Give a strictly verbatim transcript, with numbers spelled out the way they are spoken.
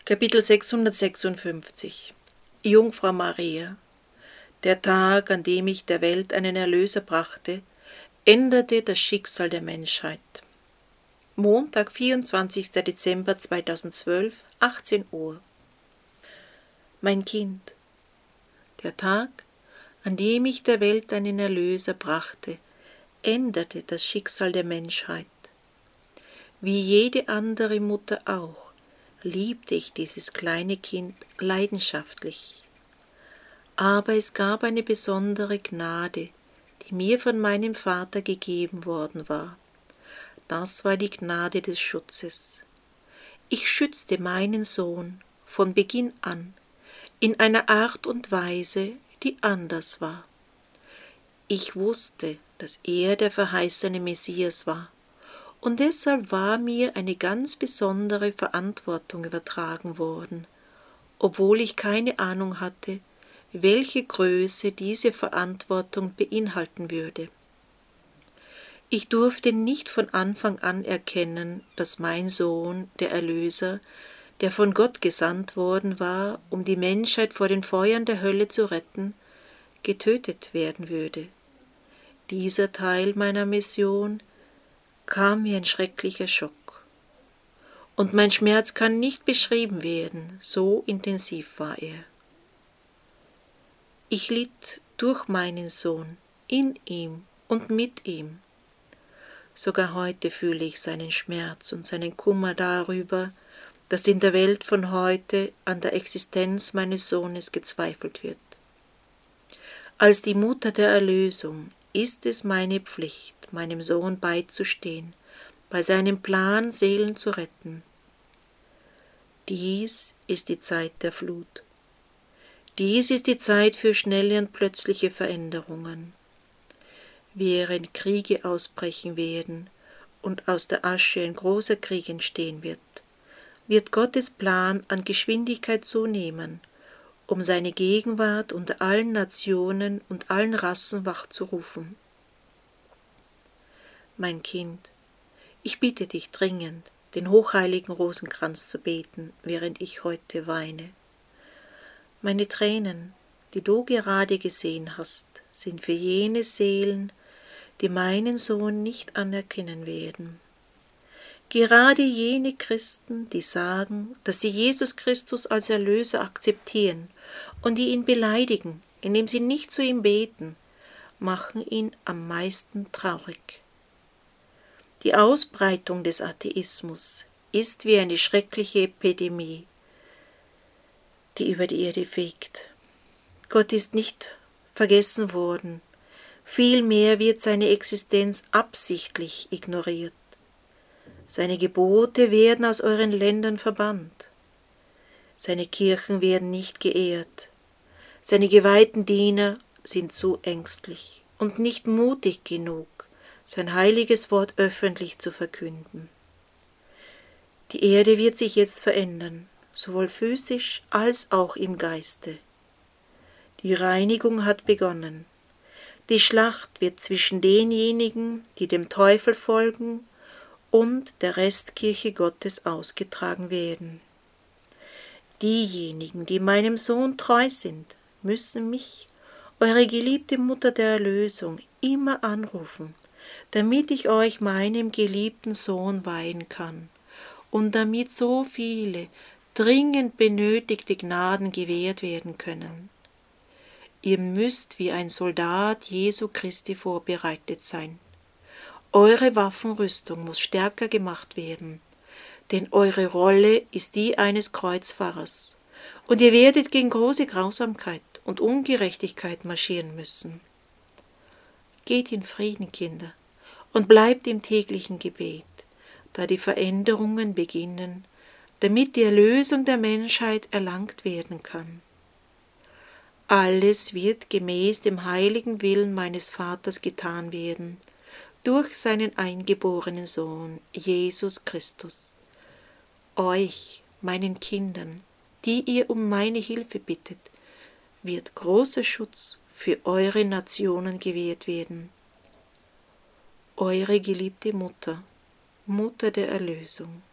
Kapitel sechshundertsechsundfünfzig. Jungfrau Maria. Der Tag, an dem ich der Welt einen Erlöser brachte, änderte das Schicksal der Menschheit. Montag, vierundzwanzigster Dezember zweitausendzwölf, achtzehn Uhr. Mein Kind, der Tag, an dem ich der Welt einen Erlöser brachte, änderte das Schicksal der Menschheit. Wie jede andere Mutter auch, liebte ich dieses kleine Kind leidenschaftlich. Aber es gab eine besondere Gnade, die mir von meinem Vater gegeben worden war. Das war die Gnade des Schutzes. Ich schützte meinen Sohn von Beginn an in einer Art und Weise, die anders war. Ich wusste, dass er der verheißene Messias war, und deshalb war mir eine ganz besondere Verantwortung übertragen worden, obwohl ich keine Ahnung hatte, welche Größe diese Verantwortung beinhalten würde. Ich durfte nicht von Anfang an erkennen, dass mein Sohn, der Erlöser, der von Gott gesandt worden war, um die Menschheit vor den Feuern der Hölle zu retten, getötet werden würde. Dieser Teil meiner Mission kam mir ein schrecklicher Schock. Und mein Schmerz kann nicht beschrieben werden, so intensiv war er. Ich litt durch meinen Sohn, in ihm und mit ihm. Sogar heute fühle ich seinen Schmerz und seinen Kummer darüber, dass in der Welt von heute an der Existenz meines Sohnes gezweifelt wird. Als die Mutter der Erlösung ist es meine Pflicht, meinem Sohn beizustehen, bei seinem Plan, Seelen zu retten. Dies ist die Zeit der Flut. Dies ist die Zeit für schnelle und plötzliche Veränderungen. Während Kriege ausbrechen werden und aus der Asche ein großer Krieg entstehen wird, wird Gottes Plan an Geschwindigkeit zunehmen, um seine Gegenwart unter allen Nationen und allen Rassen wachzurufen. Mein Kind, ich bitte dich dringend, den hochheiligen Rosenkranz zu beten, während ich heute weine. Meine Tränen, die du gerade gesehen hast, sind für jene Seelen, die meinen Sohn nicht anerkennen werden. Gerade jene Christen, die sagen, dass sie Jesus Christus als Erlöser akzeptieren und die ihn beleidigen, indem sie nicht zu ihm beten, machen ihn am meisten traurig. Die Ausbreitung des Atheismus ist wie eine schreckliche Epidemie, die über die Erde fegt. Gott ist nicht vergessen worden, vielmehr wird seine Existenz absichtlich ignoriert. Seine Gebote werden aus euren Ländern verbannt. Seine Kirchen werden nicht geehrt. Seine geweihten Diener sind zu ängstlich und nicht mutig genug, sein heiliges Wort öffentlich zu verkünden. Die Erde wird sich jetzt verändern, sowohl physisch als auch im Geiste. Die Reinigung hat begonnen. Die Schlacht wird zwischen denjenigen, die dem Teufel folgen, und der Restkirche Gottes ausgetragen werden. Diejenigen, die meinem Sohn treu sind, müssen mich, eure geliebte Mutter der Erlösung, immer anrufen, damit ich euch meinem geliebten Sohn weihen kann und damit so viele dringend benötigte Gnaden gewährt werden können. Ihr müsst wie ein Soldat Jesu Christi vorbereitet sein. Eure Waffenrüstung muss stärker gemacht werden, denn eure Rolle ist die eines Kreuzfahrers, und ihr werdet gegen große Grausamkeit und Ungerechtigkeit marschieren müssen. Geht in Frieden, Kinder, und bleibt im täglichen Gebet, da die Veränderungen beginnen, damit die Erlösung der Menschheit erlangt werden kann. Alles wird gemäß dem heiligen Willen meines Vaters getan werden, durch seinen eingeborenen Sohn, Jesus Christus. Euch, meinen Kindern, die ihr um meine Hilfe bittet, wird großer Schutz für eure Nationen gewährt werden. Eure geliebte Mutter, Mutter der Erlösung.